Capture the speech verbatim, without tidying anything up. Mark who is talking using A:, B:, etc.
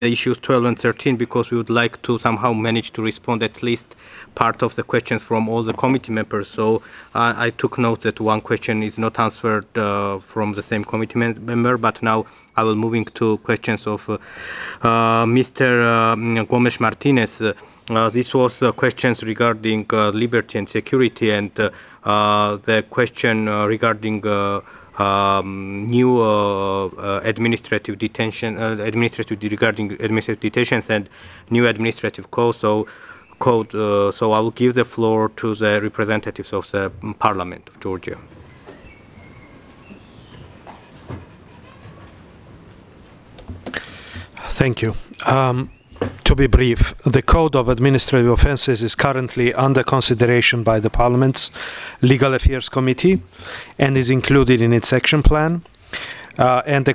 A: issues twelve and thirteen because we would like to somehow manage to respond at least part of the questions from all the committee members. So uh, I took note that one question is not answered uh, from the same committee member, but now I will moving to questions of uh, uh, Mister Uh, Gomes Martinez. Uh, uh, this was uh, questions regarding uh, liberty and security, and uh, uh, the question uh, regarding uh, um, new uh, uh, administrative detention, uh, administrative regarding administrative detentions and new administrative code. So, code. Uh, so I will give the floor to the representatives of the Parliament of Georgia.
B: Thank you. Um, to be brief, the Code of Administrative Offences is currently under consideration by the Parliament's Legal Affairs Committee and is included in its action plan. Uh, and the